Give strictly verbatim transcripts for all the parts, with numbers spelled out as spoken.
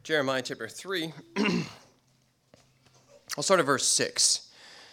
Jeremiah chapter three. I'll start at verse six.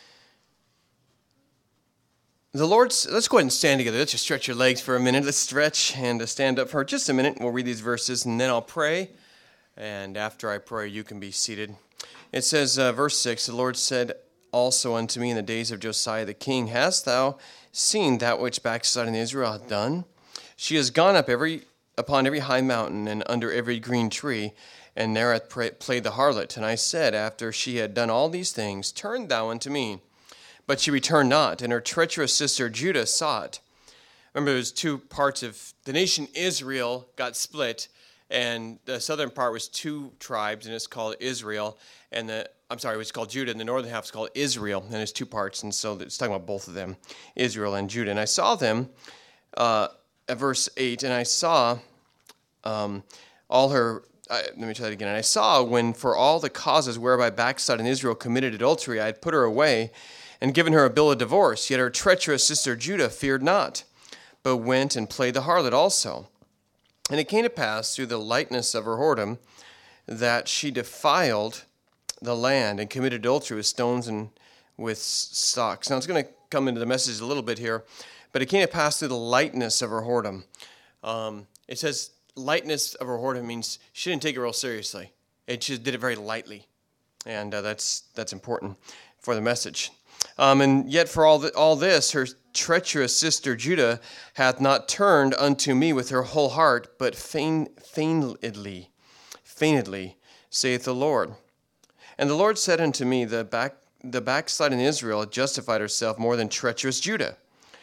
The Lord's, let's go ahead and stand together. Let's just stretch your legs for a minute. Let's stretch and stand up for just a minute. We'll read these verses and then I'll pray. And after I pray, you can be seated. It says, uh, verse six, the Lord said also unto me in the days of Josiah the king, Hast thou seen that which backsliding Israel hath done? She has gone up every upon every high mountain and under every green tree, and there hath played the harlot. And I said, after she had done all these things, Turn thou unto me. But she returned not, and her treacherous sister Judah saw it. Remember, there's two parts of the nation Israel got split, and the southern part was two tribes, and it's called Israel. And the I'm sorry, it was called Judah, and the northern half is called Israel, and there's two parts, and so it's talking about both of them, Israel and Judah. And I saw them, uh, at verse eight, and I saw um, all her. Uh, let me try that again. And I saw when for all the causes whereby backsliding Israel committed adultery, I had put her away and given her a bill of divorce. Yet her treacherous sister Judah feared not, but went and played the harlot also. And it came to pass through the lightness of her whoredom that she defiled the land and committed adultery with stones and with stocks. Now it's going to come into the message a little bit here, but it came to pass through the lightness of her whoredom. Um, it says lightness of her whoredom means she didn't take it real seriously. It just did it very lightly, and uh, that's that's important for the message. Um, and yet for all the, all this, her treacherous sister Judah hath not turned unto me with her whole heart, but feign, feignedly, feignedly, saith the Lord. And the Lord said unto me, the back the backsliding Israel justified herself more than treacherous Judah.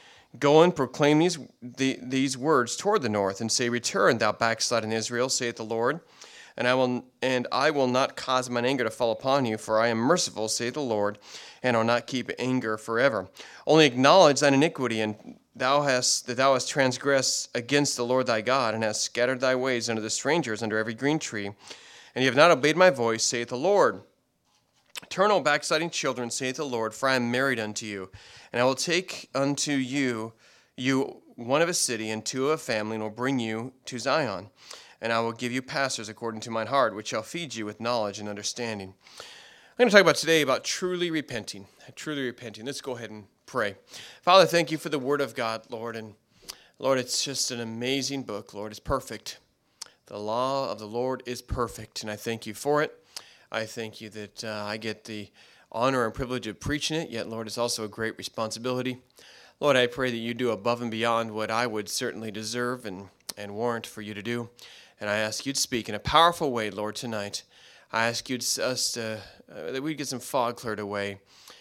Go and proclaim these the, these words toward the north, and say, Return, thou backsliding Israel, saith the Lord, and I will and I will not cause mine anger to fall upon you, for I am merciful, saith the Lord, and will not keep anger forever. Only acknowledge thine iniquity, and thou hast that thou hast transgressed against the Lord thy God, and hast scattered thy ways unto the strangers under every green tree, and ye have not obeyed my voice, saith the Lord. Turn, O backsliding children, saith the Lord, for I am married unto you, and I will take unto you you one of a city and two of a family, and will bring you to Zion. And I will give you pastors according to mine heart, which shall feed you with knowledge and understanding. I'm going to talk about today about truly repenting. Truly repenting. Let's go ahead and pray. Father, thank you for the Word of God, Lord. And Lord, it's just an amazing book, Lord. It's perfect. The law of the Lord is perfect, and I thank you for it. I thank you that uh, I get the honor and privilege of preaching it, yet, Lord, it's also a great responsibility. Lord, I pray that you do above and beyond what I would certainly deserve and, and warrant for you to do. And I ask you to speak in a powerful way, Lord, tonight. I ask you to, us to, uh, that we get some fog cleared away,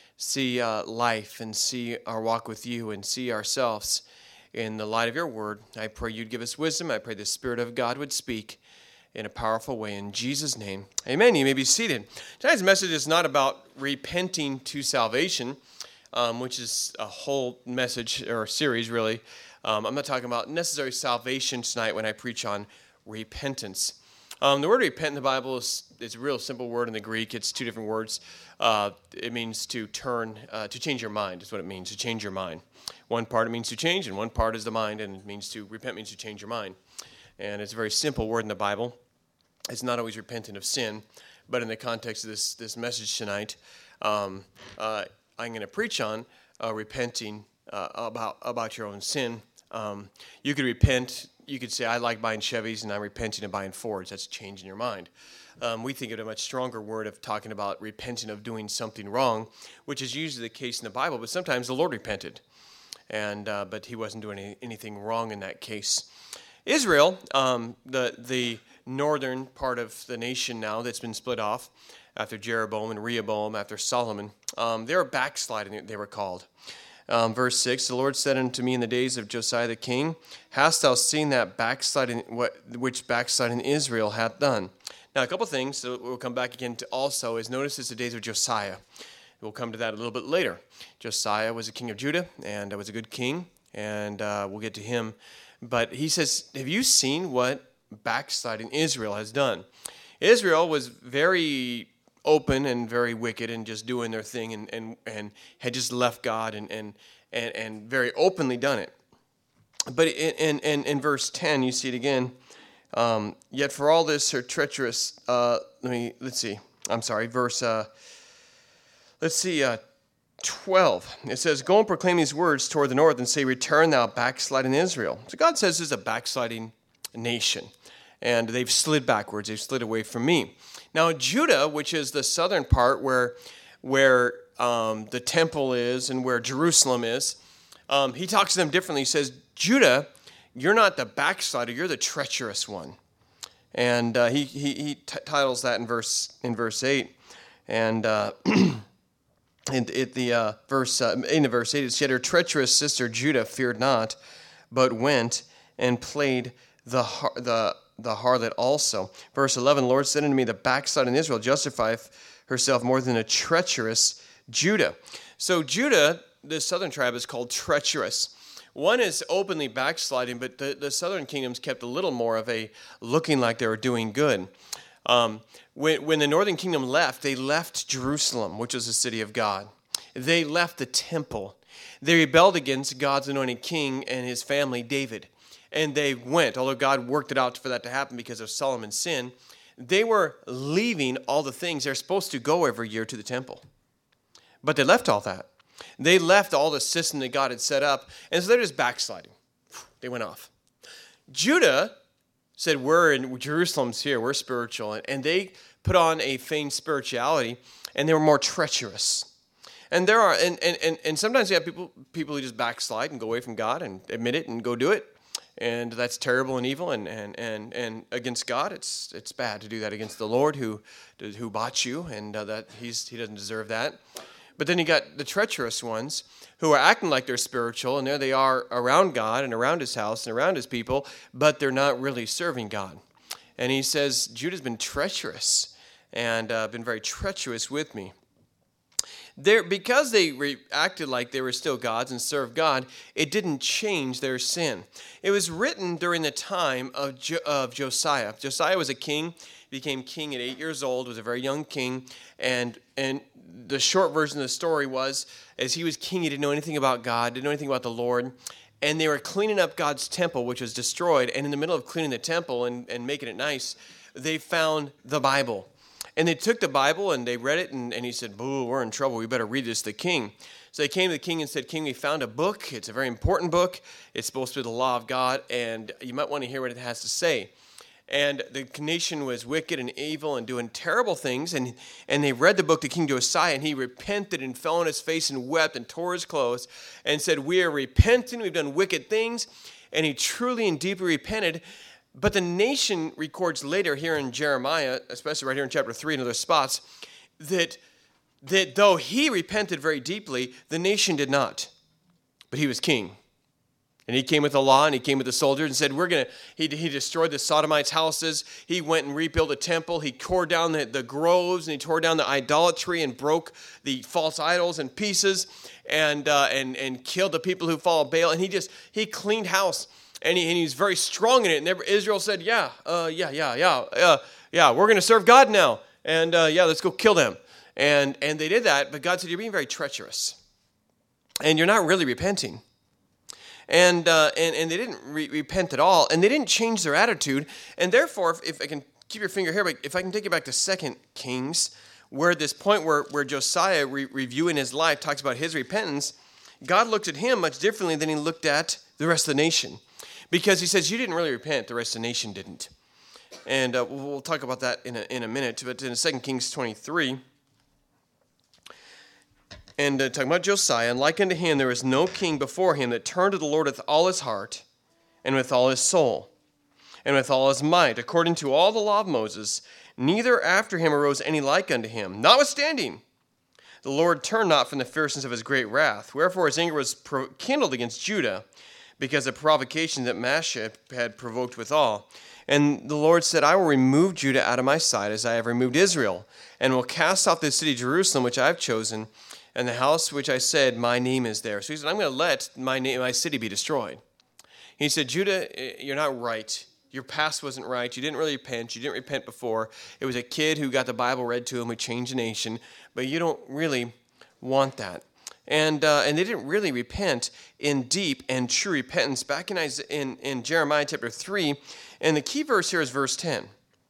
see uh, life and see our walk with you and see ourselves in the light of your word. I pray you'd give us wisdom. I pray the Spirit of God would speak in a powerful way. In Jesus' name, amen. You may be seated. Tonight's message is not about repenting to salvation, um, which is a whole message or series, really. Um, I'm not talking about necessary salvation tonight when I preach on repentance. Um, the word repent in the Bible is, is a real simple word in the Greek. It's two different words. Uh, it means to turn, uh, to change your mind is what it means, to change your mind. One part it means to change, and one part is the mind, and it means to, repent means to change your mind. And it's a very simple word in the Bible. It's not always repentant of sin, but in the context of this, this message tonight, um, uh, I'm going to preach on uh, repenting uh, about about your own sin. Um, you could repent. You could say, I like buying Chevys, and I'm repenting of buying Fords. That's changing your mind. Um, we think of a much stronger word of talking about repenting of doing something wrong, which is usually the case in the Bible, but sometimes the Lord repented, and uh, but he wasn't doing any, anything wrong in that case. Israel, um, the the northern part of the nation now that's been split off after Jeroboam and Rehoboam, after Solomon, um, they were backsliding, they were called. Um, verse six, the Lord said unto me in the days of Josiah the king, Hast thou seen that backsliding, what, which backsliding Israel hath done? Now, a couple things that we'll come back again to also is notice it's the days of Josiah. We'll come to that a little bit later. Josiah was a king of Judah, and was a good king, and uh, we'll get to him. But he says, have you seen what backsliding Israel has done? Israel was very open and very wicked and just doing their thing and, and, and had just left God and, and, and, and very openly done it. But in, in, in verse ten, you see it again, Um, Yet for all this, her treacherous, uh, let me, let's see, I'm sorry, verse, uh, let's see, uh, twelve. It says, go and proclaim these words toward the north and say, return thou backsliding Israel. So God says this is a backsliding nation, and they've slid backwards. They've slid away from me. Now, Judah, which is the southern part where, where um, the temple is and where Jerusalem is, um, he talks to them differently. He says, Judah, you're not the backslider, you're the treacherous one. And uh, he he, he t- titles that in verse in verse eight. And uh, in, in the uh, verse uh, in the verse eight, it said, her treacherous sister Judah feared not, but went and played the har- the the harlot also. Verse eleven, the Lord said unto me, the backsliding Israel justifieth herself more than a treacherous Judah. So Judah, the southern tribe, is called treacherous. One is openly backsliding, but the, the southern kingdoms kept a little more of a looking like they were doing good. Um, when, when the northern kingdom left, they left Jerusalem, which was the city of God. They left the temple. They rebelled against God's anointed king and his family, David. And they went, although God worked it out for that to happen because of Solomon's sin, they were leaving all the things. They're supposed to go every year to the temple. But they left all that. They left all the system that God had set up, and so they're just backsliding. They went off. Judah said, we're in Jerusalem's here, we're spiritual, and they put on a feigned spirituality, and they were more treacherous. And there are, and and, and, and sometimes you have people people who just backslide and go away from God and admit it and go do it, and that's terrible and evil, and and and, and against God, it's it's bad to do that against the Lord who who bought you, and uh, that he's he doesn't deserve that. But then you got the treacherous ones who are acting like they're spiritual, and there they are around God and around his house and around his people, but they're not really serving God. And he says, Judah's been treacherous and uh, been very treacherous with me. There, because they re- acted like they were still gods and served God, it didn't change their sin. It was written during the time of, jo- of Josiah. Josiah was a king, became king at eight years old, was a very young king, and and the short version of the story was, as he was king, he didn't know anything about God, didn't know anything about the Lord, and they were cleaning up God's temple, which was destroyed, and in the middle of cleaning the temple and, and making it nice, they found the Bible. And they took the Bible and they read it, and, and he said, boo, we're in trouble, we better read this to the king. So they came to the king and said, King, we found a book, it's a very important book, it's supposed to be the law of God, and you might want to hear what it has to say. And the nation was wicked and evil and doing terrible things. And, and they read the book to King Josiah, and he repented and fell on his face and wept and tore his clothes and said, we are repenting, we've done wicked things. And he truly and deeply repented. But the nation records later here in Jeremiah, especially right here in chapter three and other spots, that, that though he repented very deeply, the nation did not. But he was king. And he came with the law, and he came with the soldiers and said, we're going to, he, he destroyed the Sodomites' houses. He went and rebuilt the temple. He tore down the, the groves, and he tore down the idolatry and broke the false idols in pieces and uh, and and killed the people who follow Baal. And he just, he cleaned house, and he, and he was very strong in it. And Israel said, yeah, uh, yeah, yeah, yeah, uh, yeah, we're going to serve God now. And uh, yeah, let's go kill them. And, and they did that, but God said, you're being very treacherous. And you're not really repenting. And, uh, and and they didn't re- repent at all, and they didn't change their attitude. And therefore, if, if I can keep your finger here, but if I can take you back to Second Kings, where this point where, where Josiah, re- reviewing his life, talks about his repentance, God looked at him much differently than he looked at the rest of the nation. Because he says, you didn't really repent, the rest of the nation didn't. And uh, we'll talk about that in a, in a minute. But in Second Kings twenty-three, and uh, talking about Josiah, and like unto him there was no king before him that turned to the Lord with all his heart, and with all his soul, and with all his might, according to all the law of Moses. Neither after him arose any like unto him. Notwithstanding, the Lord turned not from the fierceness of his great wrath. Wherefore his anger was kindled against Judah, because of provocation that Mashah had provoked withal. And the Lord said, I will remove Judah out of my sight, as I have removed Israel, and will cast off the city Jerusalem, which I have chosen, and the house which I said, my name is there. So he said, I'm going to let my name, my city be destroyed. He said, Judah, you're not right. Your past wasn't right. You didn't really repent. You didn't repent before. It was a kid who got the Bible read to him who changed the nation, but you don't really want that. And uh, and they didn't really repent in deep and true repentance. Back in, Isaiah, in in Jeremiah chapter three, and the key verse here is verse ten.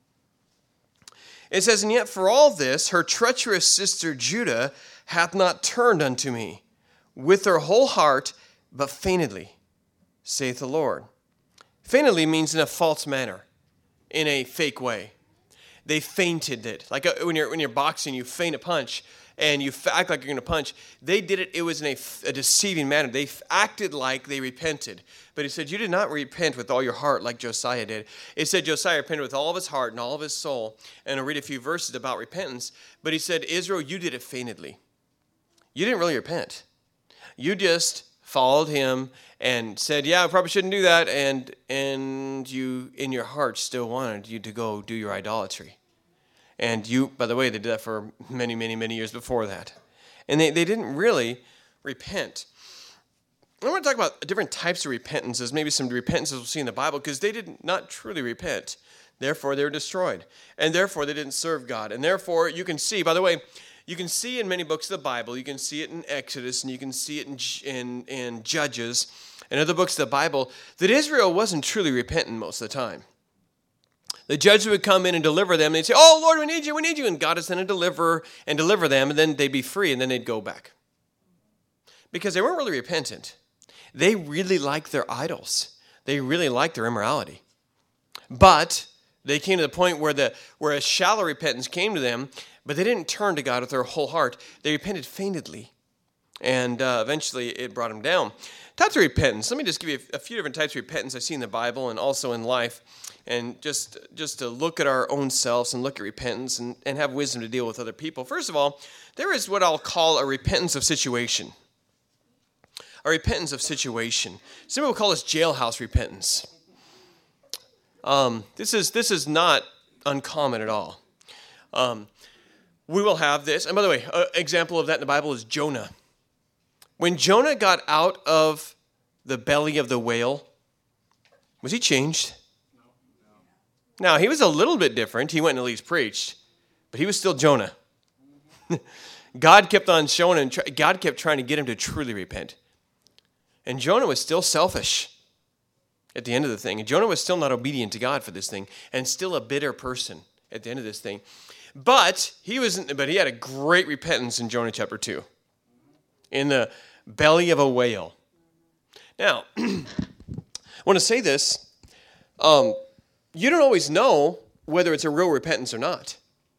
It says, "And yet for all this, her treacherous sister Judah hath not turned unto me with her whole heart, but feignedly, saith the Lord." Feignedly means in a false manner, in a fake way. They feinted it. Like a, when you're when you're boxing, you feint a punch, and you act like you're going to punch. They did it, it was in a, a deceiving manner. They acted like they repented. But he said, you did not repent with all your heart like Josiah did. It said Josiah repented with all of his heart and all of his soul. And I'll read a few verses about repentance. But he said, Israel, you did it feignedly. You didn't really repent. You just followed him and said, yeah, I probably shouldn't do that. And, and you, in your heart, still wanted you to go do your idolatry. And you, by the way, they did that for many, many, many years before that. And they, they didn't really repent. I want to talk about different types of repentances, maybe some repentances we'll see in the Bible, because they did not truly repent. Therefore, they were destroyed. And therefore, they didn't serve God. And therefore, you can see, by the way, you can see in many books of the Bible, you can see it in Exodus, and you can see it in, in, in Judges, and other books of the Bible, that Israel wasn't truly repentant most of the time. The judge would come in and deliver them, and they'd say, oh, Lord, we need you, we need you. And God is going to deliver and deliver them, and then they'd be free, and then they'd go back. Because they weren't really repentant. They really liked their idols. They really liked their immorality. But they came to the point where, the, where a shallow repentance came to them, but they didn't turn to God with their whole heart. They repented feignedly, and uh, eventually it brought them down. Types of repentance. Let me just give you a few different types of repentance I see in the Bible and also in life. And just just to look at our own selves and look at repentance and, and have wisdom to deal with other people. First of all, there is what I'll call a repentance of situation. A repentance of situation. Some people call this jailhouse repentance. Um, this is this is not uncommon at all. Um, we will have this. And by the way, an example of that in the Bible is Jonah. When Jonah got out of the belly of the whale, was he changed? Now, he was a little bit different. He went and at least preached, but he was still Jonah. God kept on showing him, God kept trying to get him to truly repent. And Jonah was still selfish at the end of the thing. And Jonah was still not obedient to God for this thing, and still a bitter person at the end of this thing. But he was, but he had a great repentance in Jonah chapter two, in the belly of a whale. Now, I want to say this. Um, You don't always know whether it's a real repentance or not.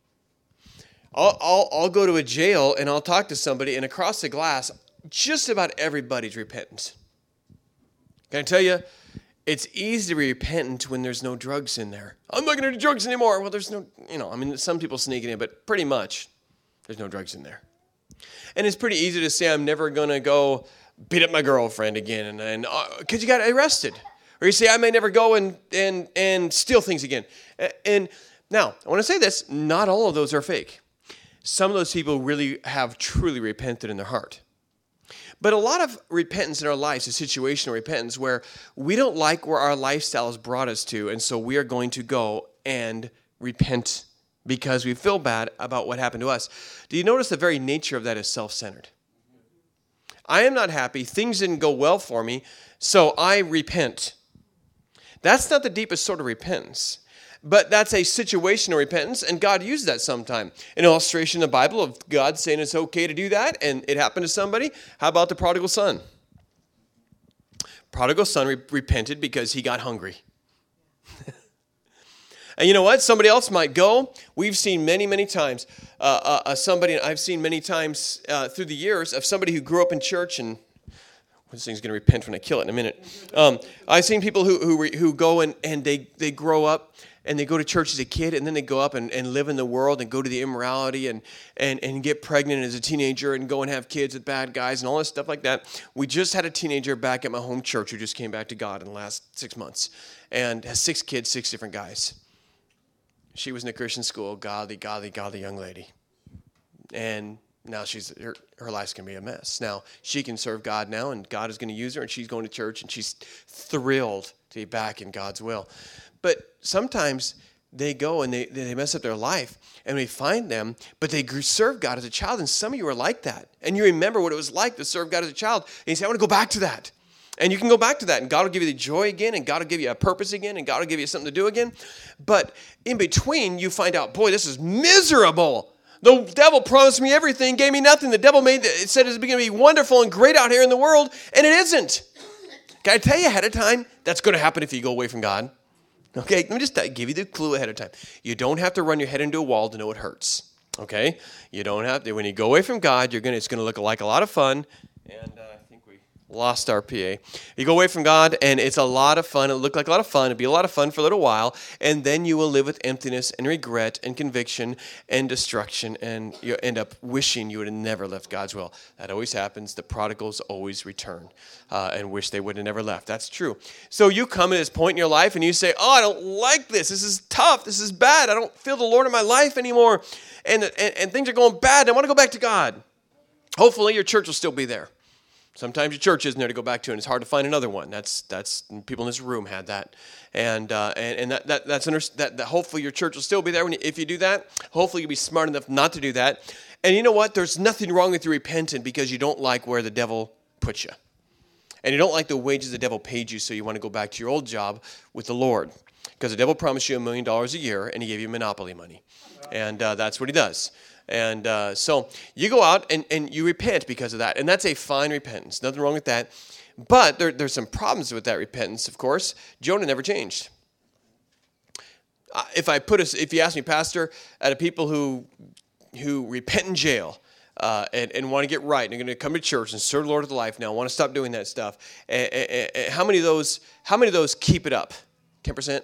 I'll, I'll, I'll go to a jail and I'll talk to somebody, and across the glass, just about everybody's repentant. Can I tell you, it's easy to be repentant when there's no drugs in there. I'm not going to do drugs anymore. Well, there's no, you know, I mean, some people sneak it in, but pretty much there's no drugs in there. And it's pretty easy to say, I'm never going to go beat up my girlfriend again, and and because uh, you got arrested. Or you say, I may never go and, and, and steal things again. And now, I want to say this, not all of those are fake. Some of those people really have truly repented in their heart. But a lot of repentance in our lives is situational repentance where we don't like where our lifestyle has brought us to, and so we are going to go and repent because we feel bad about what happened to us. Do you notice the very nature of that is self-centered? I am not happy, things didn't go well for me, so I repent. That's not the deepest sort of repentance, but that's a situational repentance, and God used that sometime. An illustration in the Bible of God saying it's okay to do that, and it happened to somebody. How about the prodigal son? Prodigal son re- repented because he got hungry. And you know what? Somebody else might go. We've seen many, many times, uh, uh, uh, somebody, I've seen many times uh, through the years of somebody who grew up in church, and this thing's going to repent when I kill it in a minute. Um, I've seen people who who who go and, and they, they grow up and they go to church as a kid, and then they go up and, and live in the world and go to the immorality and, and, and get pregnant as a teenager and go and have kids with bad guys and all this stuff like that. We just had a teenager back at my home church who just came back to God in the last six months and has six kids, six different guys. She was in a Christian school, godly, godly, godly young lady. And now she's her, her life's going to be a mess. Now, she can serve God now, and God is going to use her, and she's going to church, and she's thrilled to be back in God's will. But sometimes they go and they, they mess up their life, and we find them, but they serve God as a child. And some of you are like that. And you remember what it was like to serve God as a child. And you say, I want to go back to that. And you can go back to that, and God will give you the joy again, and God will give you a purpose again, and God will give you something to do again. But in between, you find out, boy, this is miserable. The devil promised me everything, gave me nothing. The devil made it said it's going to be wonderful and great out here in the world, and it isn't. Can I tell you ahead of time, that's going to happen if you go away from God? Okay, let me just give you the clue ahead of time. You don't have to run your head into a wall to know it hurts. Okay, you don't have to. When you go away from God, you're gonna. It's gonna look like a lot of fun. And uh, I think we lost our P A. You go away from God, and it's a lot of fun. It'll look like a lot of fun. It'll be a lot of fun for a little while, and then you will live with emptiness and regret and conviction and destruction, and you end up wishing you would have never left God's will. That always happens. The prodigals always return uh, and wish they would have never left. That's true. So you come to this point in your life, and you say, "Oh, I don't like this. This is tough. This is bad. I don't feel the Lord in my life anymore, and and, and things are going bad. I want to go back to God." Hopefully, your church will still be there. Sometimes your church isn't there to go back to, and it's hard to find another one. That's that's people in this room had that, and uh, and and that, that that's under, that, that. Hopefully, your church will still be there. When you, if you do that, hopefully you'll be smart enough not to do that. And you know what? There's nothing wrong with you repenting because you don't like where the devil put you, and you don't like the wages the devil paid you, so you want to go back to your old job with the Lord, because the devil promised you a million dollars a year, and he gave you monopoly money, and uh, that's what he does. And uh, so you go out and, and you repent because of that. And that's a fine repentance. Nothing wrong with that. But there, there's some problems with that repentance, of course. Jonah never changed. Uh, if I put us, if you ask me, Pastor, out of people who who repent in jail uh, and, and want to get right, and are going to come to church and serve the Lord of life now, want to stop doing that stuff, and, and, and how many of those how many of those keep it up? ten percent?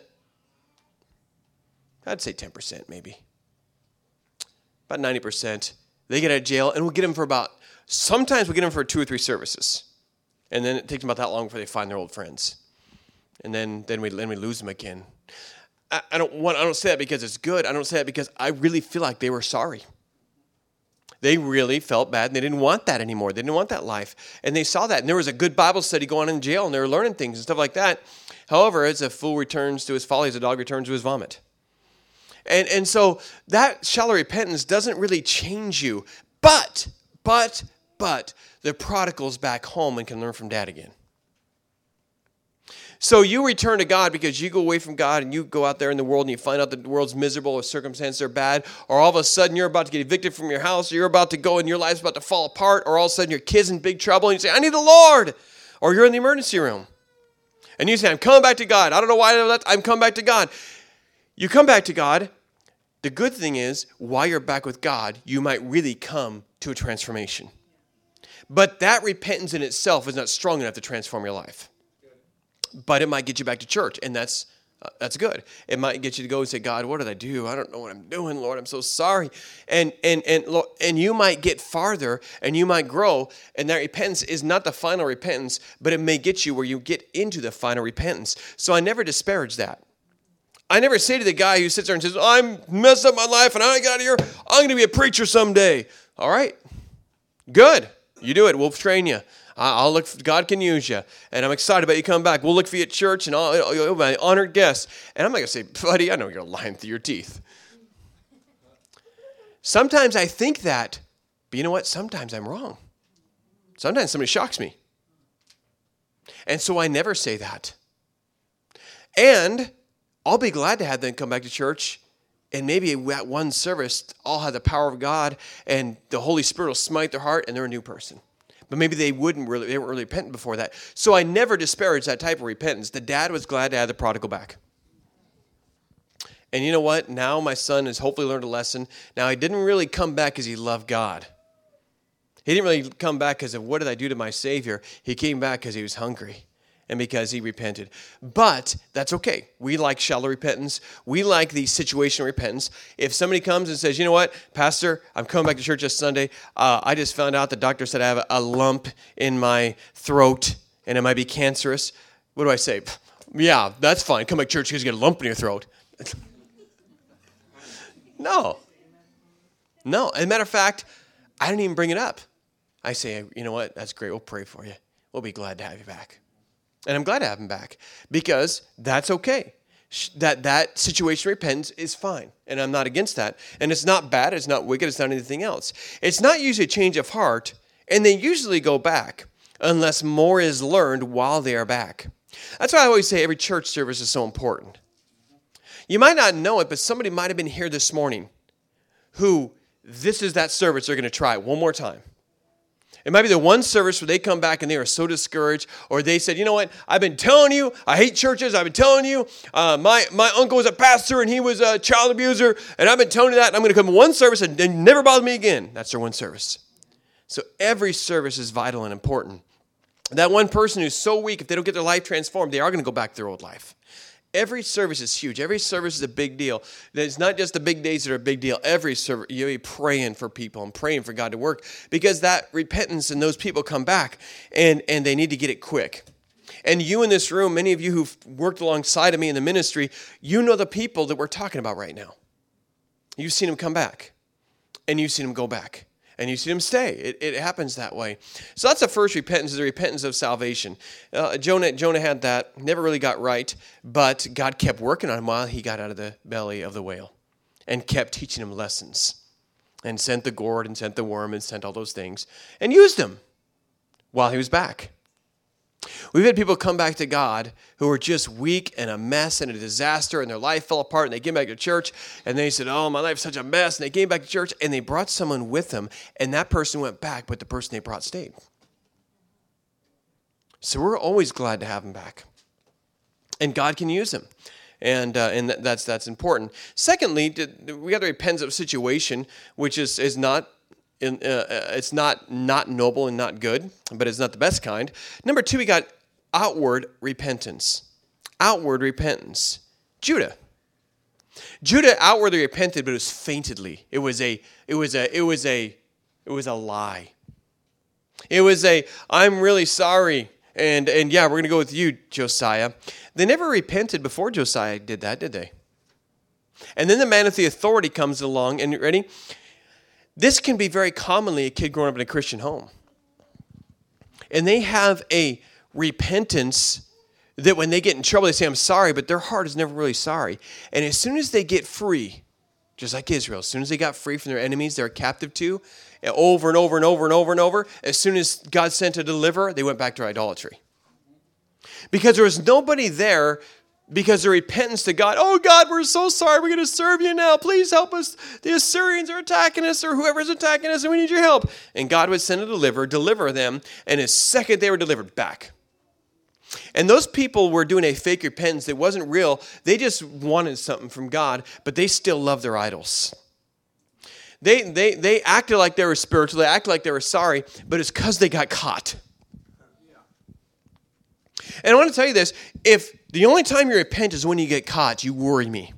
I'd say ten percent maybe. About ninety percent, they get out of jail, and we'll get them for about, sometimes we'll get them for two or three services. And then it takes them about that long before they find their old friends. And then then we, then we lose them again. I, I don't want. I don't say that because it's good. I don't say that because I really feel like they were sorry. They really felt bad, and they didn't want that anymore. They didn't want that life. And they saw that. And there was a good Bible study going on in jail, and they were learning things and stuff like that. However, as a fool returns to his folly, as a dog returns to his vomit. And and so that shallow repentance doesn't really change you. But, but, but, the prodigal's back home and can learn from dad again. So you return to God because you go away from God and you go out there in the world and you find out that the world's miserable or circumstances are bad, or all of a sudden you're about to get evicted from your house, or you're about to go and your life's about to fall apart, or all of a sudden your kid's in big trouble and you say, I need the Lord. Or you're in the emergency room. And you say, I'm coming back to God. I don't know why I'm coming back to God. You come back to God. The good thing is, while you're back with God, you might really come to a transformation. But that repentance in itself is not strong enough to transform your life. But it might get you back to church, and that's uh, that's good. It might get you to go and say, God, what did I do? I don't know what I'm doing, Lord. I'm so sorry. And and and and you might get farther, and you might grow, and that repentance is not the final repentance, but it may get you where you get into the final repentance. So I never disparage that. I never say to the guy who sits there and says, I'm messed up my life and I got out of here. I'm going to be a preacher someday. All right. Good. You do it. We'll train you. I'll look. For, God can use you. And I'm excited about you coming back. We'll look for you at church and I'll, you'll be my honored guest. And I'm not going to say, buddy, I know you're lying through your teeth. Sometimes I think that, but you know what? Sometimes I'm wrong. Sometimes somebody shocks me. And so I never say that. And I'll be glad to have them come back to church, and maybe at one service, I'll have the power of God, and the Holy Spirit will smite their heart, and they're a new person. But maybe they wouldn't really, they weren't really repentant before that. So I never disparage that type of repentance. The dad was glad to have the prodigal back. And you know what? Now my son has hopefully learned a lesson. Now he didn't really come back because he loved God. He didn't really come back because of what did I do to my Savior. He came back because he was hungry. And because he repented. But that's okay. We like shallow repentance. We like the situational repentance. If somebody comes and says, you know what, Pastor, I'm coming back to church this Sunday. Uh, I just found out the doctor said I have a, a lump in my throat and it might be cancerous. What do I say? Yeah, that's fine. Come back to church because you get a lump in your throat. No. No. As a matter of fact, I didn't even bring it up. I say, you know what, that's great. We'll pray for you. We'll be glad to have you back. And I'm glad to have him back because that's okay. that that situation of repentance is fine. And I'm not against that. And it's not bad. It's not wicked. It's not anything else. It's not usually a change of heart. And they usually go back unless more is learned while they are back. That's why I always say every church service is so important. You might not know it, but somebody might have been here this morning who this is that service they're going to try it one more time. It might be the one service where they come back and they are so discouraged, or they said, you know what, I've been telling you, I hate churches, I've been telling you, uh, my, my uncle was a pastor and he was a child abuser, and I've been telling you that, and I'm going to come to one service and, and never bother me again. That's their one service. So every service is vital and important. That one person who's so weak, if they don't get their life transformed, they are going to go back to their old life. Every service is huge. Every service is a big deal. It's not just the big days that are a big deal. Every service, you'll be praying for people and praying for God to work, because that repentance and those people come back, and, and they need to get it quick. And you in this room, many of you who've worked alongside of me in the ministry, you know the people that we're talking about right now. You've seen them come back, and you've seen them go back. And you see them stay. It, it happens that way. So that's the first repentance, is the repentance of salvation. Uh, Jonah, Jonah had that, never really got right, but God kept working on him while he got out of the belly of the whale and kept teaching him lessons and sent the gourd and sent the worm and sent all those things and used him while he was back. We've had people come back to God who were just weak and a mess and a disaster, and their life fell apart, and they came back to church, and they said, oh, my life's such a mess, and they came back to church, and they brought someone with them, and that person went back, but the person they brought stayed. So we're always glad to have them back. And God can use them, and uh, and that's that's important. Secondly, we got the repentance of situation, which is, is not In, uh, it's not not noble and not good, but it's not the best kind. Number two, we got outward repentance. Outward repentance. Judah. Judah outwardly repented, but it was faintedly. It was a. It was a. It was a. It was a lie. It was a. I'm really sorry, and and yeah, we're gonna go with you, Josiah. They never repented before Josiah did that, did they? And then the man with the authority comes along, and ready. This can be very commonly a kid growing up in a Christian home. And they have a repentance that when they get in trouble, they say, I'm sorry, but their heart is never really sorry. And as soon as they get free, just like Israel, as soon as they got free from their enemies they're captive to, over and over and over and over and over, as soon as God sent to deliver, they went back to idolatry. Because there was nobody there. Because of repentance to God, oh God, we're so sorry, we're going to serve you now. Please help us. The Assyrians are attacking us, or whoever's attacking us, and we need your help. And God would send a deliverer, deliver them, and the second they were delivered, back. And those people were doing a fake repentance that wasn't real. They just wanted something from God, but they still loved their idols. They, they, they acted like they were spiritual, they acted like they were sorry, but it's because they got caught. And I want to tell you this, if the only time you repent is when you get caught, you worry me.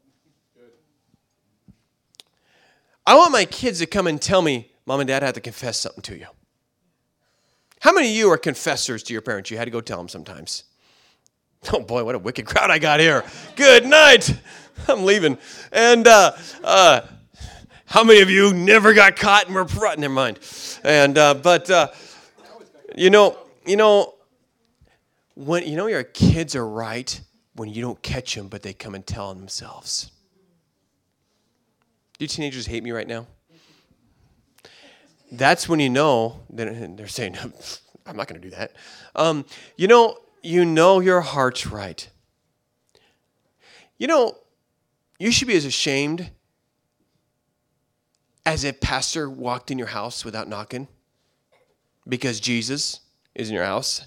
I want my kids to come and tell me, Mom and Dad, I have to confess something to you. How many of you are confessors to your parents? You had to go tell them sometimes. Oh boy, what a wicked crowd I got here. Good night. I'm leaving. And uh, uh, how many of you never got caught and were, never mind. And, uh, but, uh, you know, you know, When you know your kids are right when you don't catch them, but they come and tell on themselves. Do you teenagers hate me right now? That's when you know that they're saying, "I'm not going to do that." Um, you know, you know your heart's right. You know, you should be as ashamed as if pastor walked in your house without knocking, because Jesus is in your house.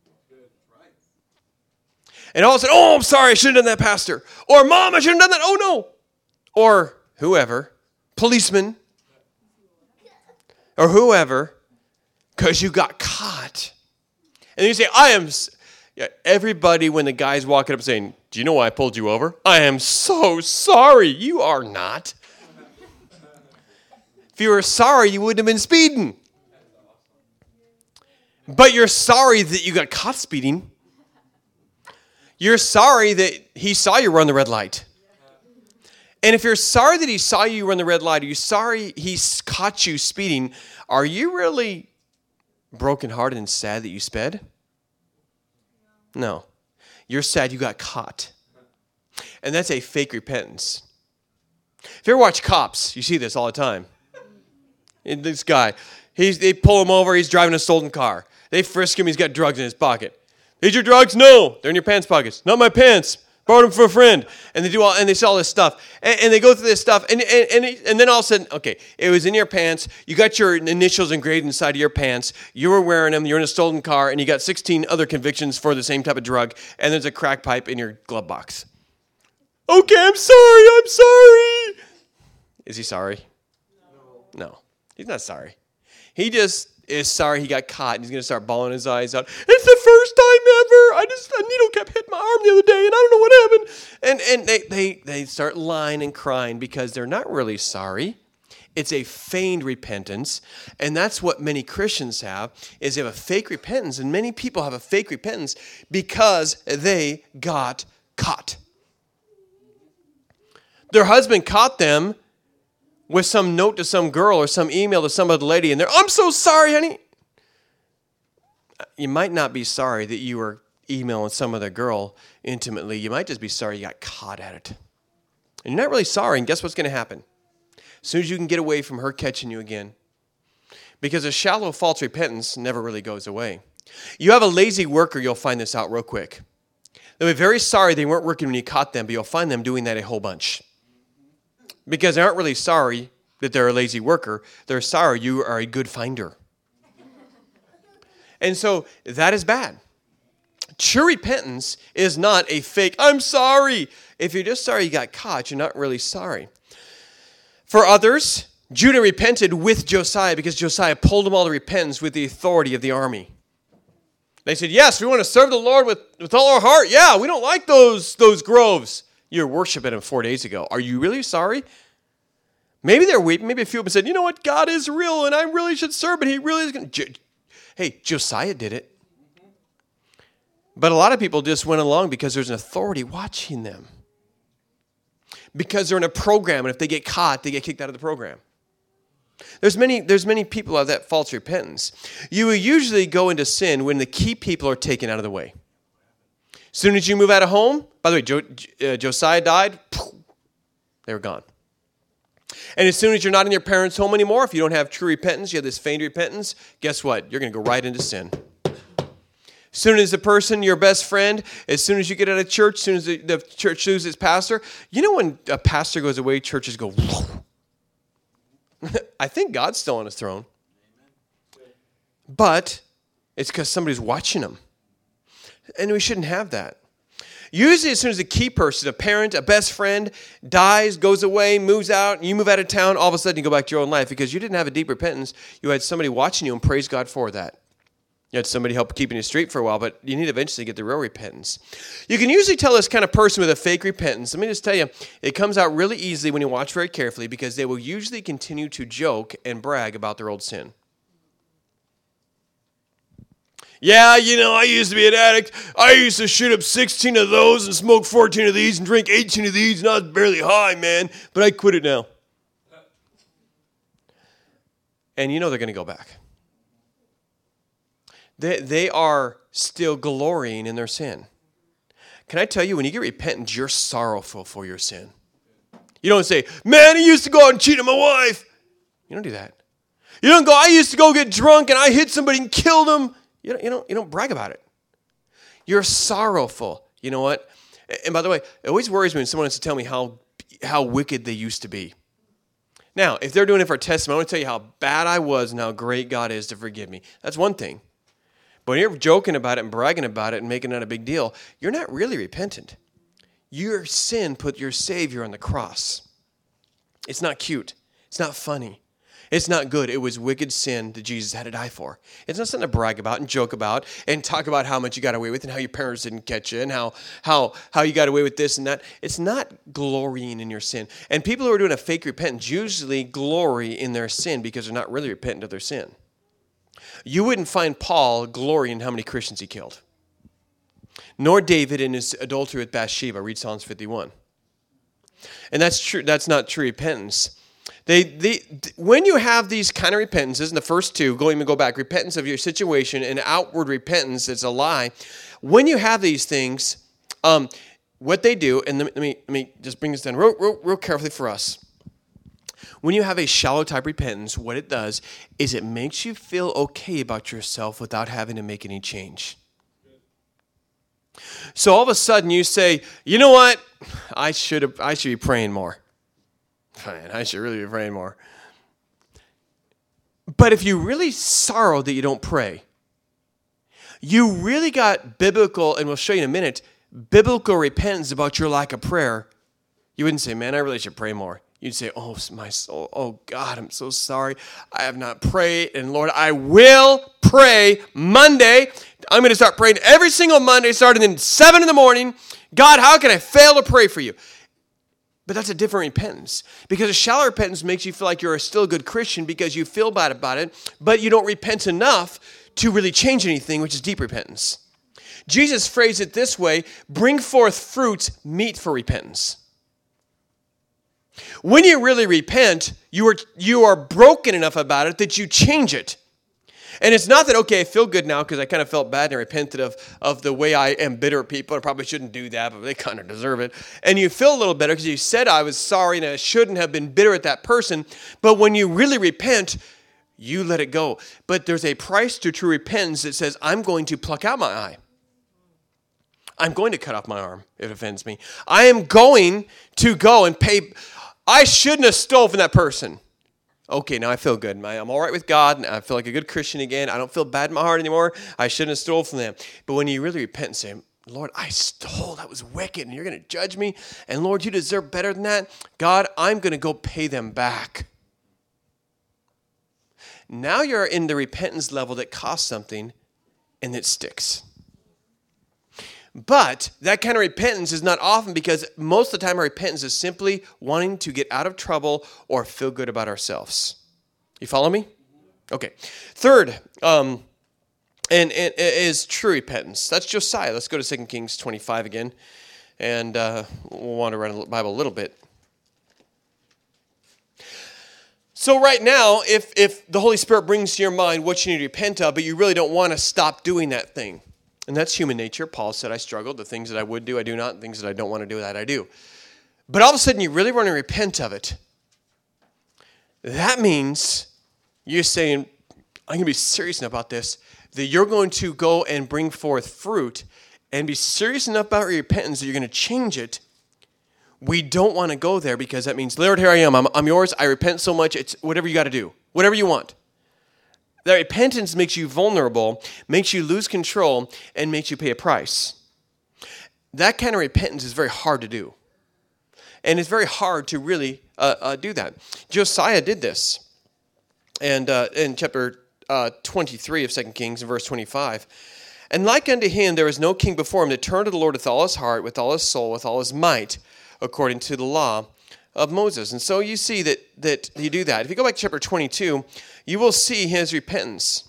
And all of a sudden, oh, I'm sorry, I shouldn't have done that, pastor. Or, Mom, I shouldn't have done that. Oh, no. Or whoever, policeman, or whoever, because you got caught. And you say, I am, yeah, everybody, when the guy's walking up saying, do you know why I pulled you over? I am so sorry. You are not. If you were sorry, you wouldn't have been speeding. But you're sorry that you got caught speeding. You're sorry that he saw you run the red light. And if you're sorry that he saw you run the red light, are you sorry he caught you speeding? Are you really brokenhearted and sad that you sped? No. You're sad you got caught. And that's a fake repentance. If you ever watch Cops, you see this all the time. And this guy, he's, they pull him over, he's driving a stolen car. They frisk him, he's got drugs in his pocket. These your drugs? No, they're in your pants pockets. Not my pants. Borrowed them from a friend. And they do all, and they say all this stuff. And, and they go through this stuff, and, and, and, and then all of a sudden, okay, it was in your pants. You got your initials engraved inside of your pants. You were wearing them. You're in a stolen car, and you got sixteen other convictions for the same type of drug, and there's a crack pipe in your glove box. Okay, I'm sorry, I'm sorry. Is he sorry? No. No, he's not sorry. He just is sorry he got caught, and he's going to start bawling his eyes out. It's the first time ever. I just, a needle kept hitting my arm the other day, and I don't know what happened. And and they, they, they start lying and crying because they're not really sorry. It's a feigned repentance, and that's what many Christians have, is they have a fake repentance, and many people have a fake repentance because they got caught. Their husband caught them with some note to some girl or some email to some other lady, and they're, I'm so sorry, honey. You might not be sorry that you were emailing some other girl intimately. You might just be sorry you got caught at it. And you're not really sorry, and guess what's going to happen? As soon as you can get away from her catching you again. Because a shallow false repentance never really goes away. You have a lazy worker, you'll find this out real quick. They'll be very sorry they weren't working when you caught them, but you'll find them doing that a whole bunch. Because they aren't really sorry that they're a lazy worker. They're sorry you are a good finder. And so that is bad. True repentance is not a fake, I'm sorry. If you're just sorry you got caught, you're not really sorry. For others, Judah repented with Josiah because Josiah pulled them all to repentance with the authority of the army. They said, yes, we want to serve the Lord with, with all our heart. Yeah, we don't like those, those groves. You were worshiping him four days ago. Are you really sorry? Maybe they're weeping. Maybe a few of them said, you know what? God is real, and I really should serve, but he really is going to. Hey, Josiah did it. But a lot of people just went along because there's an authority watching them. Because they're in a program, and if they get caught, they get kicked out of the program. There's many, there's many people of that false repentance. You will usually go into sin when the key people are taken out of the way. As soon as you move out of home, by the way, jo, uh, Josiah died, they were gone. And as soon as you're not in your parents' home anymore, if you don't have true repentance, you have this feigned repentance, guess what? You're going to go right into sin. As soon as the person, your best friend, as soon as you get out of church, as soon as the, the church loses its pastor, you know when a pastor goes away, churches go, I think God's still on his throne. But it's because somebody's watching him. And we shouldn't have that. Usually as soon as a key person, a parent, a best friend, dies, goes away, moves out, and you move out of town, all of a sudden you go back to your own life because you didn't have a deep repentance. You had somebody watching you, and praise God for that. You had somebody help keeping you straight for a while, but you need to eventually get the real repentance. You can usually tell this kind of person with a fake repentance. Let me just tell you, it comes out really easily when you watch very carefully because they will usually continue to joke and brag about their old sin. Yeah, you know, I used to be an addict. I used to shoot up sixteen of those and smoke fourteen of these and drink eighteen of these, and I was barely high, man. But I quit it now. And you know they're going to go back. They, they are still glorying in their sin. Can I tell you, when you get repentant, you're sorrowful for your sin. You don't say, man, I used to go out and cheat on my wife. You don't do that. You don't go, I used to go get drunk and I hit somebody and killed them. You don't, you don't, you don't brag about it. You're sorrowful. You know what? And by the way, it always worries me when someone wants to tell me how, how wicked they used to be. Now, if they're doing it for testimony, I want to tell you how bad I was and how great God is to forgive me. That's one thing. But when you're joking about it and bragging about it and making it a big deal, you're not really repentant. Your sin put your Savior on the cross. It's not cute. It's not funny. It's not good. It was wicked sin that Jesus had to die for. It's not something to brag about and joke about and talk about how much you got away with and how your parents didn't catch you and how, how, how you got away with this and that. It's not glorying in your sin. And people who are doing a fake repentance usually glory in their sin because they're not really repentant of their sin. You wouldn't find Paul glorying in how many Christians he killed. Nor David in his adultery with Bathsheba. Read Psalms fifty-one. And that's true. That's not true repentance. They, they, when you have these kind of repentances, and the first two, go even go back, repentance of your situation and outward repentance, it's a lie. When you have these things, um, what they do, and let me, let me, let me just bring this down real, real, real carefully for us. When you have a shallow type repentance, what it does is it makes you feel okay about yourself without having to make any change. So all of a sudden you say, you know what? I should have, I should be praying more. Man, I should really be praying more. But if you really sorrow that you don't pray, you really got biblical, and we'll show you in a minute, biblical repentance about your lack of prayer, you wouldn't say, man, I really should pray more. You'd say, oh, my soul, oh, God, I'm so sorry. I have not prayed, and Lord, I will pray Monday. I'm going to start praying every single Monday, starting at seven in the morning. God, how can I fail to pray for you? But that's a different repentance, because a shallow repentance makes you feel like you're still a good Christian because you feel bad about it, but you don't repent enough to really change anything, which is deep repentance. Jesus phrased it this way: bring forth fruit meet for repentance. When you really repent, you are you are broken enough about it that you change it. And it's not that, okay, I feel good now because I kind of felt bad and I repented of, of the way I am bitter at people. I probably shouldn't do that, but they kind of deserve it. And you feel a little better because you said I was sorry and I shouldn't have been bitter at that person. But when you really repent, you let it go. But there's a price to true repentance that says, I'm going to pluck out my eye. I'm going to cut off my arm if it offends me. I am going to go and pay. I shouldn't have stolen from that person. Okay, now I feel good. I'm all right with God, and I feel like a good Christian again. I don't feel bad in my heart anymore. I shouldn't have stolen from them. But when you really repent and say, Lord, I stole. That was wicked, and you're going to judge me. And Lord, you deserve better than that. God, I'm going to go pay them back. Now you're in the repentance level that costs something and it sticks. But that kind of repentance is not often, because most of the time our repentance is simply wanting to get out of trouble or feel good about ourselves. You follow me? Okay. Third, um, and, and is true repentance. That's Josiah. Let's go to Second Kings twenty-five again, and uh, we'll wander around the Bible a little bit. So right now, if if the Holy Spirit brings to your mind what you need to repent of, but you really don't want to stop doing that thing, and that's human nature. Paul said, I struggled. The things that I would do, I do not. The things that I don't want to do, that I do. But all of a sudden, you really want to repent of it. That means you're saying, I'm going to be serious enough about this, that you're going to go and bring forth fruit and be serious enough about your repentance that you're going to change it. We don't want to go there, because that means, Lord, here I am. I'm, I'm yours. I repent so much. It's whatever you got to do. Whatever you want. That repentance makes you vulnerable, makes you lose control, and makes you pay a price. That kind of repentance is very hard to do. And it's very hard to really uh, uh, do that. Josiah did this. And uh, in chapter uh, twenty-three of Second Kings, in verse twenty-five, and like unto him there is no king before him to turn to the Lord with all his heart, with all his soul, with all his might, according to the law of Moses. And so you see that that you do that. If you go back to chapter twenty-two, you will see his repentance.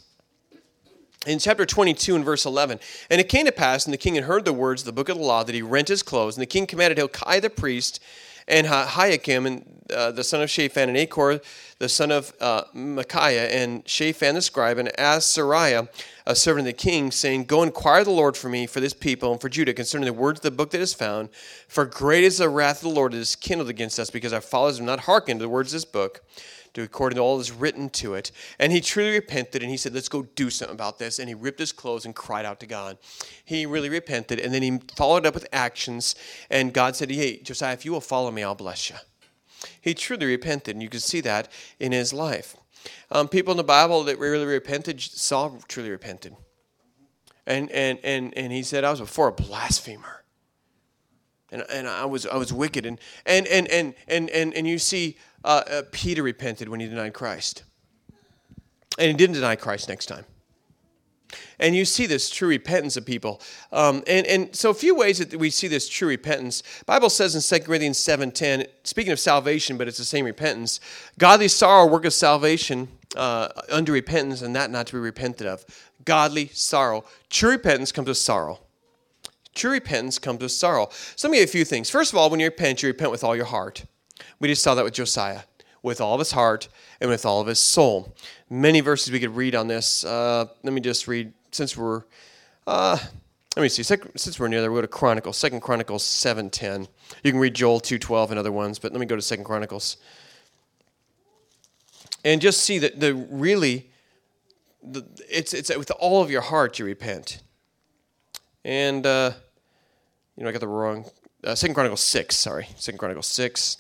In chapter twenty-two and verse eleven, and it came to pass, and the king had heard the words of the book of the law, that he rent his clothes. And the king commanded Hilkiah the priest, and Hiakim, and uh, the son of Shaphan, and Achor, the son of uh, Micaiah, and Shaphan the scribe, and Azariah, a servant of the king, saying, Go inquire of the Lord for me, for this people, and for Judah, concerning the words of the book that is found. For great is the wrath of the Lord that is kindled against us, because our fathers have not hearkened to the words of this book, to according to all that is written to it. And he truly repented, and he said, let's go do something about this. And he ripped his clothes and cried out to God. He really repented, and then he followed up with actions, and God said, hey, Josiah, if you will follow me, I'll bless you. He truly repented, and you can see that in his life. Um, people in the Bible that really repented, Saul truly repented. And and and and he said, I was before a blasphemer. And and I was I was wicked. And and and and and and, and you see uh, uh, Peter repented when he denied Christ. And he didn't deny Christ next time. And you see this true repentance of people. Um, and, and so a few ways that we see this true repentance. The Bible says in Second Corinthians seven ten, speaking of salvation, but it's the same repentance, godly sorrow worketh salvation uh, unto repentance, and that not to be repented of. Godly sorrow. True repentance comes with sorrow. True repentance comes with sorrow. So let me give you a few things. First of all, when you repent, you repent with all your heart. We just saw that with Josiah. With all of his heart and with all of his soul. Many verses we could read on this. Uh, let me just read, since we're, uh, Let me see. Second, since we're near there, we'll go to Chronicles. Second Chronicles seven ten. You can read Joel two twelve and other ones, but let me go to Second Chronicles. And just see that the really, the, it's it's with all of your heart you repent. And, uh, you know, I got the wrong, uh, Second Chronicles six, sorry. Second Chronicles six.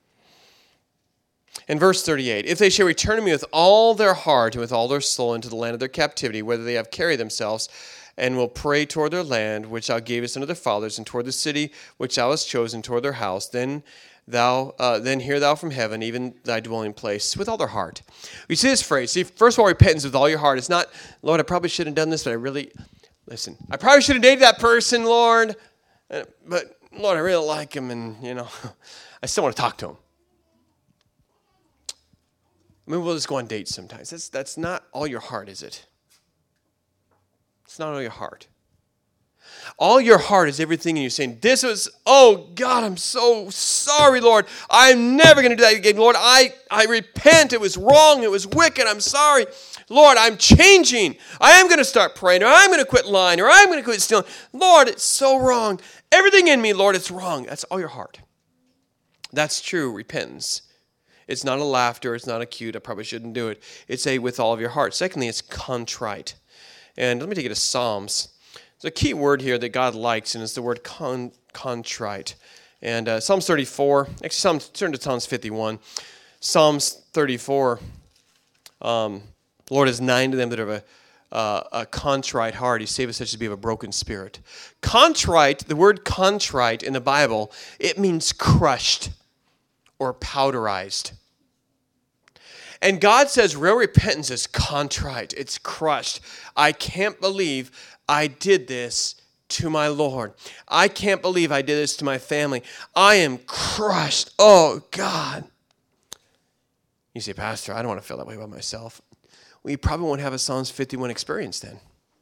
In verse thirty-eight, if they shall return to me with all their heart and with all their soul into the land of their captivity, whether they have carried themselves, and will pray toward their land, which thou gavest unto their fathers, and toward the city which thou hast chosen, toward their house, then thou, uh, then hear thou from heaven, even thy dwelling place, with all their heart. We see this phrase. See, first of all, repentance with all your heart. It's not, Lord, I probably shouldn't have done this, but I really, listen, I probably should have dated that person, Lord, but Lord, I really like him, and, you know, I still want to talk to him. I mean, we'll just go on dates sometimes. That's, that's not all your heart, is it? It's not all your heart. All your heart is everything in you saying, this was, oh God, I'm so sorry, Lord. I'm never going to do that again. Lord, I, I repent. It was wrong. It was wicked. I'm sorry. Lord, I'm changing. I am going to start praying, or I'm going to quit lying, or I'm going to quit stealing. Lord, it's so wrong. Everything in me, Lord, it's wrong. That's all your heart. That's true repentance. It's not a laughter. It's not a cute, I probably shouldn't do it. It's a with all of your heart. Secondly, it's contrite. And let me take you to Psalms. There's a key word here that God likes, and it's the word con, contrite. And uh, Psalms thirty-four, actually, Psalms, turn to Psalms fifty-one. Psalms thirty-four, um, the Lord is nigh to them that have a, uh, a contrite heart. He saveth such as be of a broken spirit. Contrite, the word contrite in the Bible, it means crushed or powderized. And God says real repentance is contrite. It's crushed. I can't believe I did this to my Lord. I can't believe I did this to my family. I am crushed. Oh, God. You say, Pastor, I don't want to feel that way about myself. Well, you probably won't have a Psalms fifty-one experience then.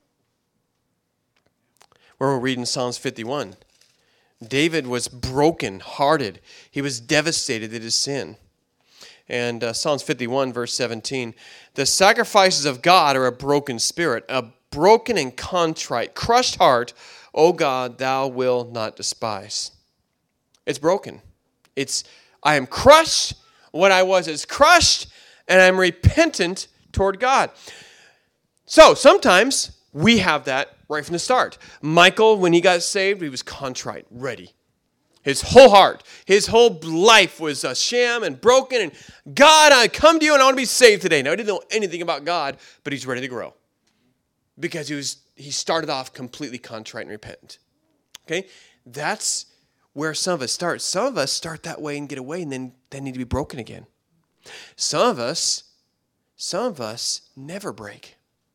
Where we're reading Psalms fifty-one. David was broken-hearted. He was devastated at his sin. And uh, Psalms fifty-one, verse seventeen, the sacrifices of God are a broken spirit, a broken and contrite, crushed heart, O God, thou wilt not despise. It's broken. It's, I am crushed. What I was is crushed, and I'm repentant toward God. So sometimes we have that right from the start. Michael, when he got saved, he was contrite, ready. His whole heart, his whole life was a sham and broken. And God, I come to you and I want to be saved today. Now, he didn't know anything about God, but he's ready to grow. Because he was he started off completely contrite and repentant. Okay? That's where some of us start. Some of us start that way and get away and then they need to be broken again. Some of us, some of us never break.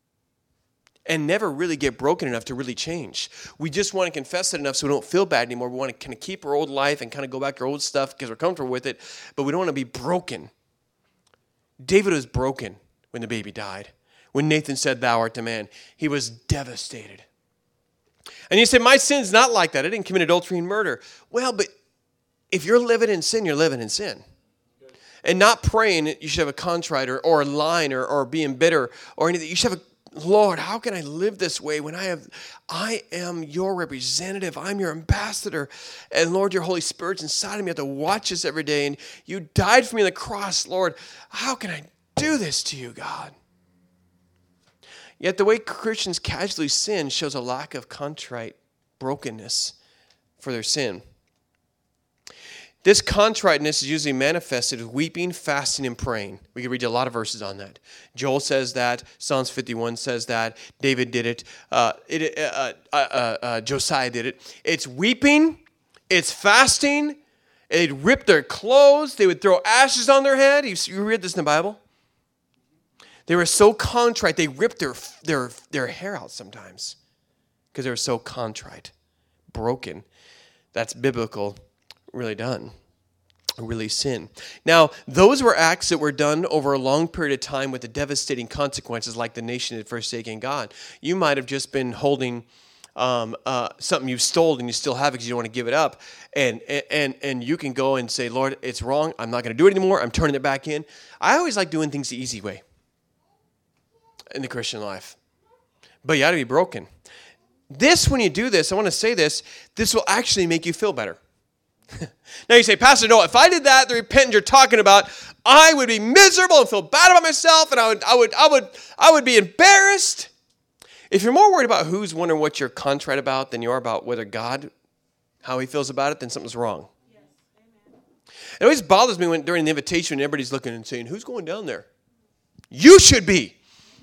And never really get broken enough to really change. We just want to confess it enough so we don't feel bad anymore. We want to kind of keep our old life and kind of go back to our old stuff because we're comfortable with it, but we don't want to be broken. David was broken when the baby died. When Nathan said, thou art the man, he was devastated. And you say, my sin's not like that. I didn't commit adultery and murder. Well, but if you're living in sin, you're living in sin. And not praying, you should have a contrite or, or lying or, or being bitter or anything. You should have a Lord, how can I live this way when I have, I am your representative. I'm your ambassador. And Lord, your Holy Spirit's inside of me. I have to watch this every day. And you died for me on the cross, Lord. How can I do this to you, God? Yet the way Christians casually sin shows a lack of contrite brokenness for their sin. This contriteness is usually manifested with weeping, fasting, and praying. We can read a lot of verses on that. Joel says that. Psalms fifty-one says that. David did it. Uh, it uh, uh, uh, uh, Josiah did it. It's weeping. It's fasting. They'd rip their clothes. They would throw ashes on their head. You, you read this in the Bible? They were so contrite, they ripped their, their, their hair out sometimes because they were so contrite, broken. That's biblical. Really done, really sin. Now, those were acts that were done over a long period of time with the devastating consequences like the nation had forsaken God. You might have just been holding um, uh, something you've stolen and you still have it because you don't want to give it up. And, and, and you can go and say, Lord, it's wrong. I'm not going to do it anymore. I'm turning it back in. I always like doing things the easy way in the Christian life. But you got to be broken. this, when you do this, I want to say this, this will actually make you feel better. Now you say, Pastor, no, if I did that, the repentance you're talking about, I would be miserable and feel bad about myself, and I would, I would, I would, I would be embarrassed. If you're more worried about who's wondering what you're contrite about than you are about whether God, how he feels about it, then something's wrong. Yes. Amen. It always bothers me when during the invitation, when everybody's looking and saying, who's going down there? You should be.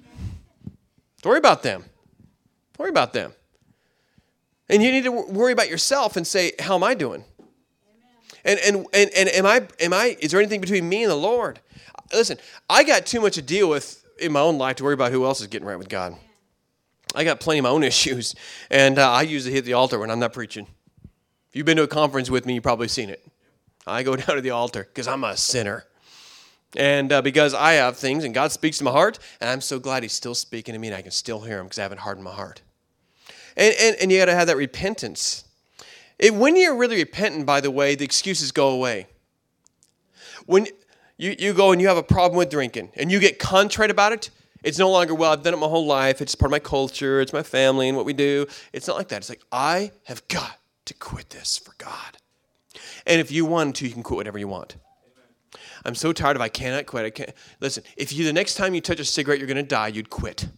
Don't worry about them. Don't worry about them. And you need to worry about yourself and say, how am I doing? And, and and and am I am I is there anything between me and the Lord? Listen, I got too much to deal with in my own life to worry about who else is getting right with God. I got plenty of my own issues, and uh, I usually hit the altar when I'm not preaching. If you've been to a conference with me, you've probably seen it. I go down to the altar because I'm a sinner, and uh, because I have things, and God speaks to my heart, and I'm so glad he's still speaking to me, and I can still hear him because I haven't hardened my heart. And and, and you got to have that repentance. It, when you're really repentant, by the way, the excuses go away. When you, you go and you have a problem with drinking and you get contrite about it, it's no longer, well, I've done it my whole life. It's part of my culture. It's my family and what we do. It's not like that. It's like, I have got to quit this for God. And if you want to, you can quit whatever you want. Amen. I'm so tired of I cannot quit. I can't. Listen, if you the next time you touch a cigarette, you're going to die, you'd quit.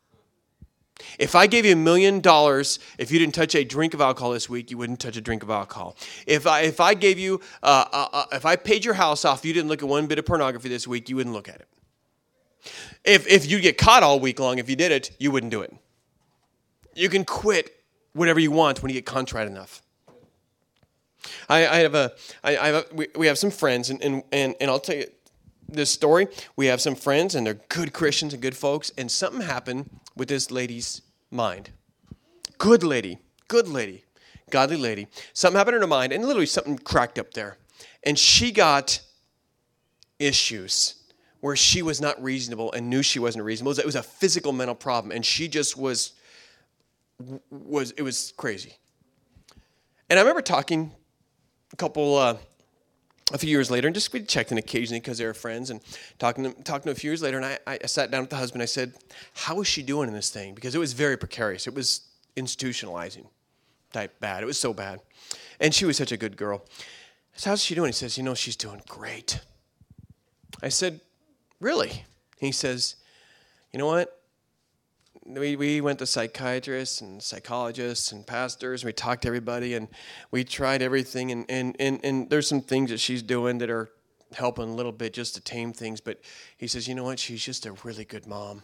If I gave you a million dollars, if you didn't touch a drink of alcohol this week, you wouldn't touch a drink of alcohol. If I if I gave you, uh, uh, uh, if I paid your house off, you didn't look at one bit of pornography this week, you wouldn't look at it. If if you get caught all week long, if you did it, you wouldn't do it. You can quit whatever you want when you get contrite enough. I, I have a, I, I have a, we, we have some friends, and, and and and I'll tell you this story. We have some friends, and they're good Christians and good folks, and something happened with this lady's mind. Good lady, good lady, godly lady. Something happened in her mind, and literally something cracked up there. And she got issues where she was not reasonable and knew she wasn't reasonable. It was, it was a physical mental problem, and she just was, was it was crazy. And I remember talking a couple, uh, a few years later, and just we checked in occasionally because they were friends, and talking to, talking to a few years later, and I, I sat down with the husband. I said, how is she doing in this thing? Because it was very precarious. It was institutionalizing type bad. It was so bad. And she was such a good girl. I said, how's she doing? He says, you know, she's doing great. I said, really? He says, you know what? We we went to psychiatrists and psychologists and pastors, and we talked to everybody, and we tried everything, and, and, and, and there's some things that she's doing that are helping a little bit just to tame things, but he says, you know what, she's just a really good mom.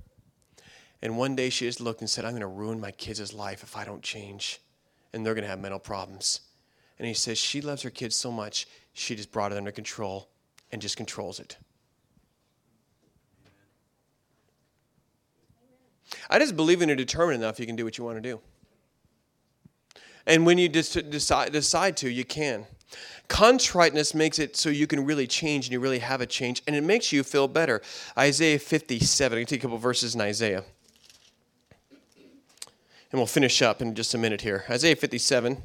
And one day she just looked and said, I'm going to ruin my kids' life if I don't change, and they're going to have mental problems. And he says she loves her kids so much, she just brought it under control and just controls it. I just believe in you're determined enough you can do what you want to do. And when you just decide, decide to, you can. Contriteness makes it so you can really change and you really have a change. And it makes you feel better. Isaiah fifty-seven. I can take a couple verses in Isaiah. And we'll finish up in just a minute here. Isaiah fifty-seven.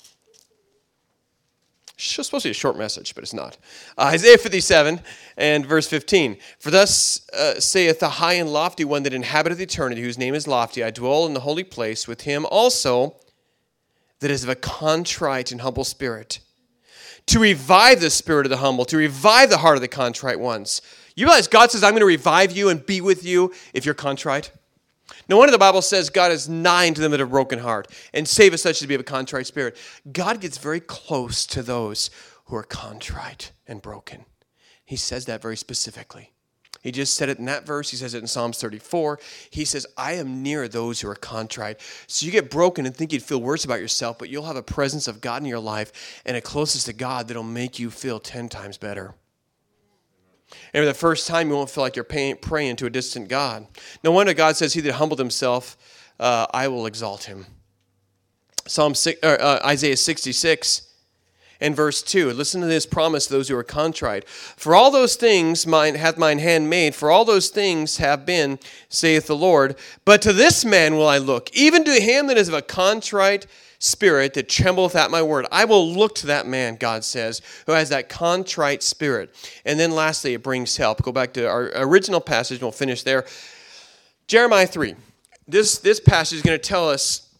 It's supposed to be a short message, but it's not. Uh, Isaiah fifty-seven and verse fifteen. For thus uh, saith the high and lofty one that inhabiteth eternity, whose name is lofty, I dwell in the holy place with him also that is of a contrite and humble spirit, to revive the spirit of the humble, to revive the heart of the contrite ones. You realize God says, I'm going to revive you and be with you if you're contrite? No wonder the Bible says God is nigh to them that have a broken heart and saveth such as be of a contrite spirit. God gets very close to those who are contrite and broken. He says that very specifically. He just said it in that verse. He says it in Psalms thirty-four. He says, I am near those who are contrite. So you get broken and think you'd feel worse about yourself, but you'll have a presence of God in your life and a closeness to God that'll make you feel ten times better. And for the first time, you won't feel like you're paying, praying to a distant God. No wonder God says, he that humbled himself, uh, I will exalt him. Psalm six, or, uh, Isaiah sixty-six and verse two. Listen to this promise to those who are contrite. For all those things mine hath mine hand made, for all those things have been, saith the Lord. But to this man will I look, even to him that is of a contrite spirit, that trembleth at my word. I will look to that man, God says, who has that contrite spirit. And then lastly, it brings help. Go back to our original passage, and we'll finish there. Jeremiah three. This, this passage is going to tell us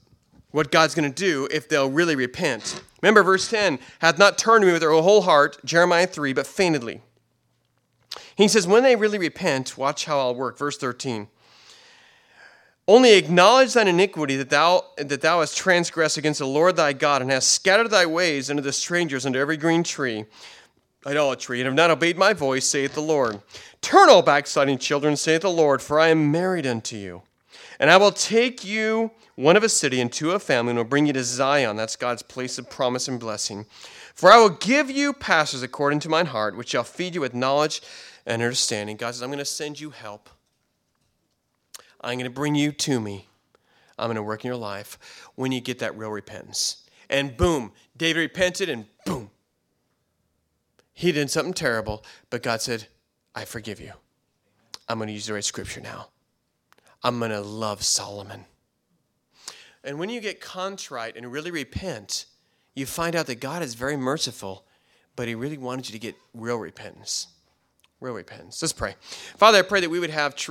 what God's going to do if they'll really repent. Remember verse ten, hath not turned to me with their whole heart, Jeremiah three, but feignedly. He says, when they really repent, watch how I'll work. Verse thirteen. Only acknowledge thine iniquity that thou that thou hast transgressed against the Lord thy God, and hast scattered thy ways unto the strangers, unto every green tree, idolatry, and have not obeyed my voice, saith the Lord. Turn, all backsliding children, saith the Lord, for I am married unto you. And I will take you one of a city and two of a family, and will bring you to Zion. That's God's place of promise and blessing. For I will give you pastors according to mine heart, which shall feed you with knowledge and understanding. God says, I'm going to send you help. I'm going to bring you to me. I'm going to work in your life when you get that real repentance. And boom, David repented, and boom. He did something terrible, but God said, I forgive you. I'm going to use the right scripture now. I'm going to love Solomon. And when you get contrite and really repent, you find out that God is very merciful, but he really wanted you to get real repentance. Real repentance. Let's pray. Father, I pray that we would have true